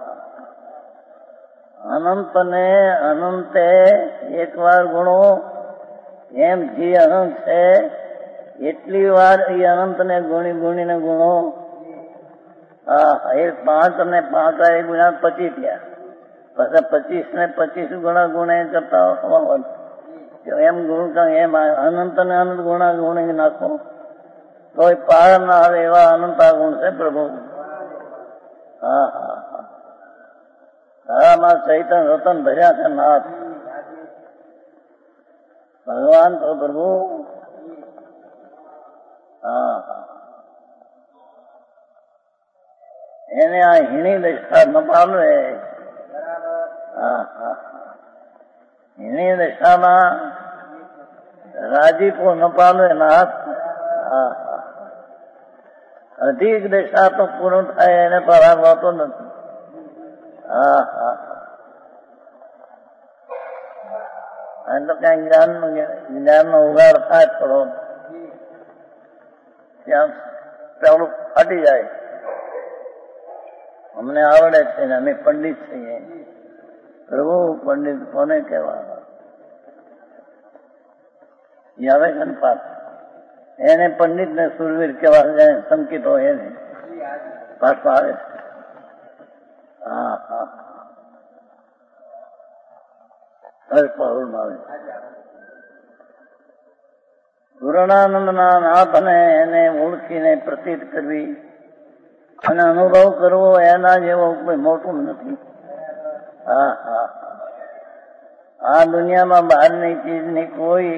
અનંત ને અનંતે એક વાર ગુણો, એમ જે અનંત છે એટલી વાર એ અનંત ને ગુણીને ગુણો. હા, એ 5 અને 5 ગુણ્યા 25 થયા. પછી 25 ને 25 ગુણા ગુણે કરતા એમ ગુણ એમ અનંત ને અનંત ગુણા ગુણી નાખો તોય પાર ના આવે એવા અનંતા ગુણ છે પ્રભુ. હા હા હા, તારામાં ચૈતન રતન ભર્યા છે નાથ. ભગવાન તો પ્રભુ. હા હા, એને આ હીણી દશા ન પામે. હા હા, હીણી દશામાં રાજીપો ન પામે નાથ. હા હા, અધિક દશા તો પૂર્ણ થાય એને પરાગ હોતો નથી. હા હા, અને તો ક્યાંક જ્ઞાનનો ઉગાડ થાય થોડો, ત્યાં પેલું ફાટી જાય. અમને આવડે છે ને અમે પંડિત છીએ. પ્રભુ પંડિત કોને કહેવા? આવે છે ને પાઠ, એને પંડિત ને સુરવીર કહેવા સંકેત હોય એને પાઠમાં આવે છે. હા હા, આવે. પૂર્ણાનંદના નાથને એને ઓળખીને પ્રતીત કરવી અને અનુભવ કરવો એના જેવો કોઈ મોટું નથી. હા હા, આ દુનિયામાં બહારની ચીજની કોઈ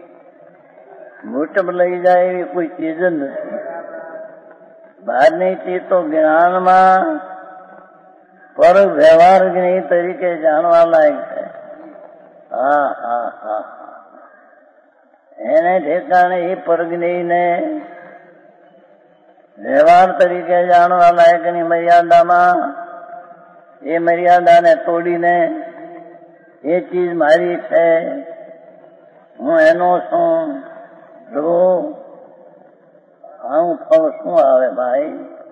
મોટપ લઈ જાય એવી કોઈ ચીજ જ નથી. બહારની ચીજ તો જ્ઞાનમાં પર વ્યવહાર જ્ઞાની તરીકે જાણવા લાયક છે. એને ઠેકાણે એ પરગનીને વ્યવહાર તરીકે જાણવા લાયકની મર્યાદામાં એ મર્યાદાને તોડીને એ ચીજ મારી છે, હું એનો છું, પ્રભુ આવું ફળ શું આવે ભાઈ?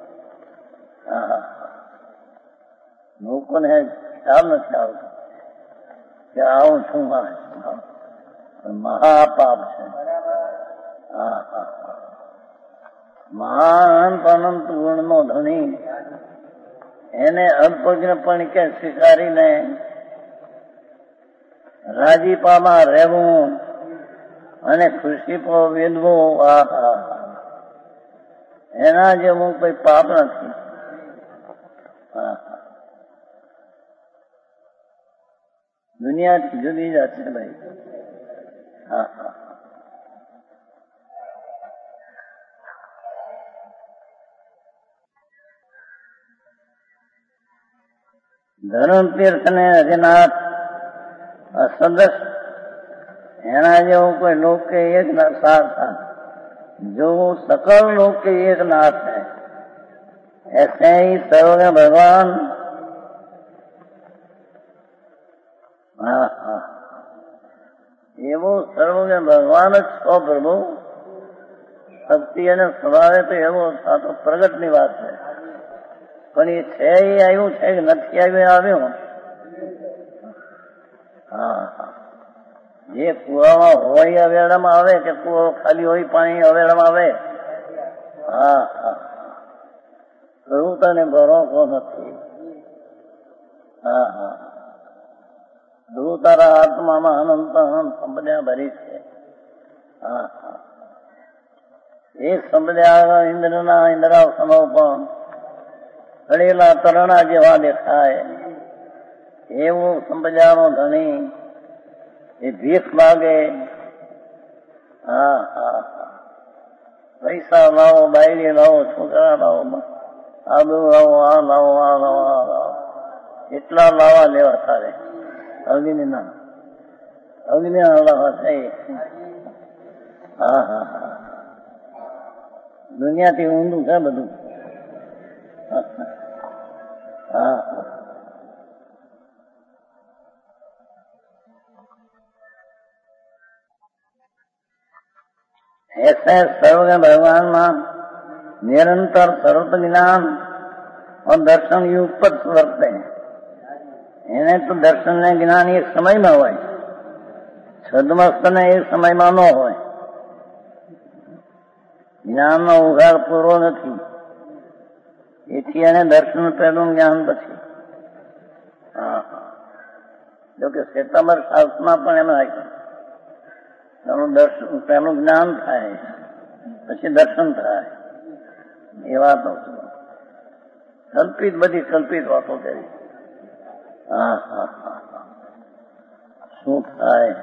લોકોને ખ્યાલ નથી આવતો કે આવું શું આવે, મહાપાપ છે. મહાન અનંત ગુણનો ધણી એને અલ્પજ્ઞપણ કે સ્વીકારીને રાજીપામાં રહેવું અને ખુશીપો વેદવો, એના જેવું કોઈ પાપ નથી. દુનિયાથી જુદી જ છે ભાઈ. ધર્મ તીર્થ ને અધિનાથ असदस एना जो कोई लोक के एक साथ था, जो सकल लोक के एक नाथ है, ऐसे ही सर्व भगवान एवं सर्व भगवान જ છો પ્રભુ. શક્તિ અને સ્વભાવે તો એવો તો પ્રગટની વાત છે, પણ એ છે એ આવ્યું છે કે નથી આવ્યું. જે કુવામાં હોય અવેડામાં આવે કે કુવો ખાલી હોય પાણી અવેડામાં આવે. પ્રભુ તને ભરોસો નથી. પ્રભુ તારા આત્મામાં અનંત અનંત સંપદા ભરી છે. એ સંપદા ઇન્દ્રના ઇન્દ્રાસનો પણ ઘડેલા તરણા જેવા દેખાય એવું સંપદાનો ધણી એ ભીખ માગે. પૈસા લાવો, બાયડી લાવો, છોકરા લાવો, આદુ લાવો, આ લાવો, આ લાવો, આ લાવો, એટલા લાવા લેવા તારે. અગ્નિના લાવા થાય. દુનિયાથી ઊંધું છે બધું. ऐसे सर्व भगवान में निरंतर सर्व ज्ञान और दर्शन युक्त वर्तते हैं. એને તો દર્શન ને જ્ઞાન એક સમયમાં હોય, છદ્મસ્ત ને એક સમયમાં ન હોય. જ્ઞાનનો ઉઘાડ પૂરો નથી, એથી એને દર્શન પહેલું, જ્ઞાન પછી. જોકે શ્વેતાંબર શાસ્ત્રમાં પણ એમ રાખ્યું પેલું જ્ઞાન થાય પછી દર્શન થાય. એ વાતો કલ્પિત, બધી કલ્પિત વાતો કરી. શું થાય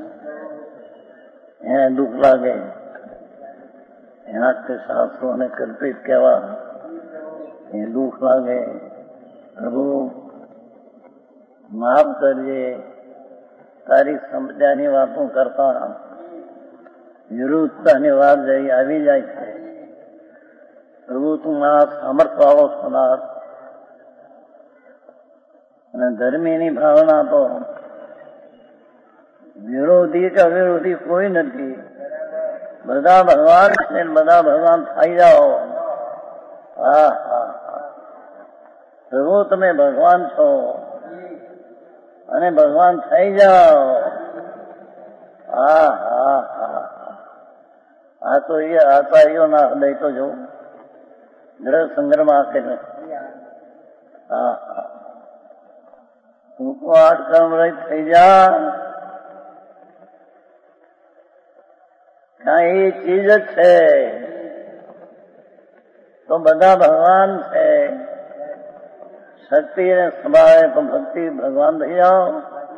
એને દુઃખ લાગે, એના શાસ્ત્રોને કલ્પિત કહેવા એ દુઃખ લાગે. પ્રભુ માફ કરજે, તારી સમજાની વાતો કરતા વિરુદ્ધતાની વાત આવી જાય છે. પ્રભુ તું મારા સામર્થ્ય વાળો સનાર. અને ધર્મીની ભાવના તો વિરોધી કે અવિરોધી કોઈ નથી. બધા ભગવાન છે, બધા ભગવાન થઈ જાઓ. પ્રભુ તમે ભગવાન છો અને ભગવાન થઈ જાઓ. આ તો એ આચાર્યોના હૃદય તો જો દ્રઢ સંગ્રહમાં આપેલો. તું તો 8 કર્મ રહિત થઈ જા. એ ચીજ જ છે તો બધા ભગવાન છે. શક્તિ અને સ્વભાવે તો ભક્તિ ભગવાન થઈ જાઓ.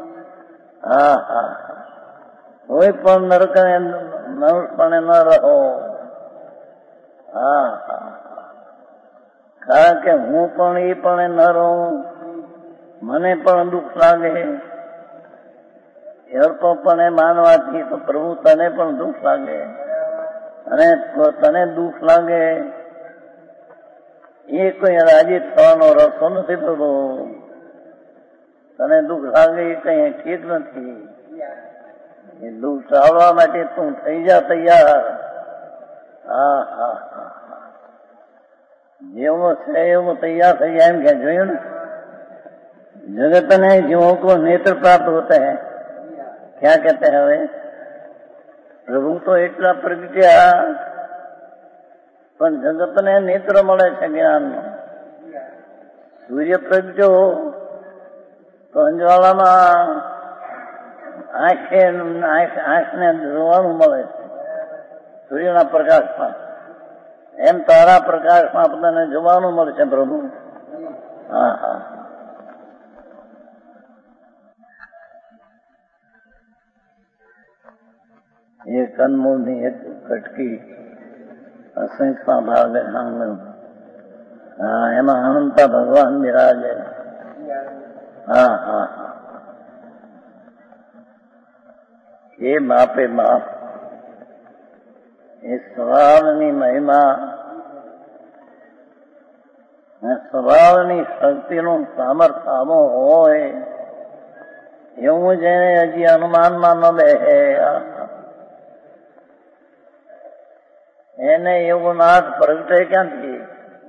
કોઈ પણ નરકપણે ન રહો. કારણ કે હું પણ એ પણ ન રહું, મને પણ દુઃખ લાગે. તો પણ માનવાથી તો પ્રભુ તને પણ દુઃખ લાગે, અને તને દુઃખ લાગે એ કોઈ રાજી થવાનો રસ્તો નથી થતો. તને દુઃખ લાગે એ કઈ ઠીક નથી. એ દુઃખ ટાળવા માટે તું થઈ જા તૈયાર. હા હા હા, જેવો છે એવો તૈયાર થઈ જાય. એમ કે જોયું ને, जगत ने जीवों को नेत्र प्राप्त होते हैं. क्या कहते हैं હવે? પ્રભુ તો એટલા પ્રગટ્યા પણ જગતને નેત્ર મળે છે જ્ઞાનનો. સૂર્ય પ્રગટ્યો તો અંજવાળામાં આંખને જોવાનું મળે છે સૂર્યના પ્રકાશમાં. એમ તારા પ્રકાશમાં આપણને જોવાનું મળશે પ્રભુ. હા હા, એક અનમોલની એક કટકી અસંખ્ય ભાવે સાંભળ્યું. હા, એમાં અનંતા ભગવાન બિરાજે. હા હા હા, એ બાપે બાપ, એ સ્વભાવની મહિમા, સ્વભાવની શક્તિનું સામર્થ્ય આવો હોય એવું જેને હજી અનુમાનમાં ન બેસે એને એવું નાથ પ્રગટે ક્યાંથી?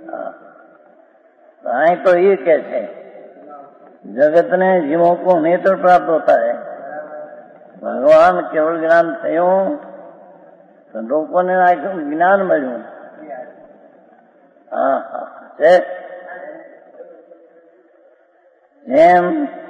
અહીં તો ये કે છે जगत ने जीवों को नेत्र प्राप्त होता है. भगवान केवल ज्ञान થયું તો લોકોને આખું જ્ઞાન મળ્યું. હા હા, એમ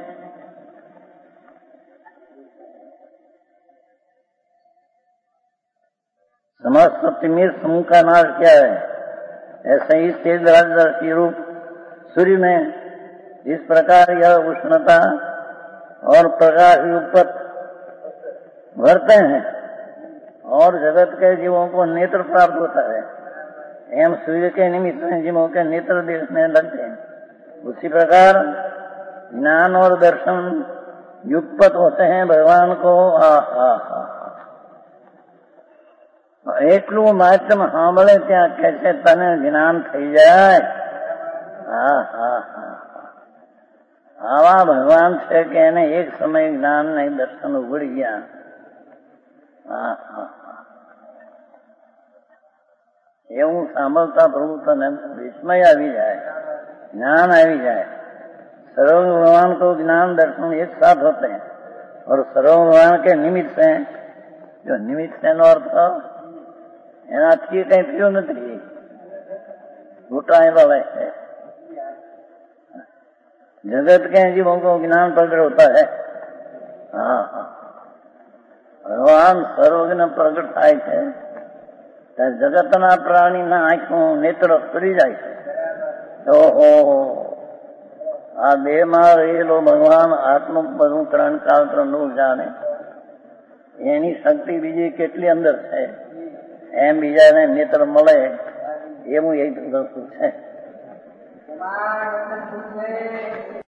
समस्त तिमिर समूह का नाश क्या है? ऐसे ही तेज राजदर्शी रूप सूर्य में इस प्रकार यह उष्णता और प्रकाश युक्त भरते हैं और जगत के जीवों को नेत्र प्राप्त होता है. एम सूर्य के निमित्त में जीवों के नेत्र देखने लगते हैं. उसी प्रकार ज्ञान और दर्शन युक्त होते हैं भगवान को. એટલું માત્ર સાંભળે ત્યાં કે છે તને જ્ઞાન થઈ જાય. હા હા હા, આવા ભગવાન છે કે એને એક સમય જ્ઞાન નહીં દર્શન ઉઘડી ગયા. હા હા, એવું સાંભળતા પ્રભુ તને વિસ્મય આવી જાય, જ્ઞાન આવી જાય. सर्व भगवान को ज्ञान दर्शन एक साथ होते हैं और सर्व भगवान के निमित्त से, जो निमित्त નો અર્થ એનાથી કઈ થયું નથી, घुटाएगा वैसे. जगत के जीवों को ज्ञान प्रकट होता है. हाँ हाँ, ભગવાન સર્વજ્ઞ પ્રગટ થાય છે ત્યારે જગતના પ્રાણીના આંખનું નેત્ર ખુલી જાય છે. ઓહો, આ દેહમાં રહેલો ભગવાન આત્મ બધું ત્રણ કાળ ત્રણ જાણે, એની શક્તિ બીજી કેટલી અંદર છે એમ બીજાને નેત્ર મળે એવું એક વસ્તુ છે.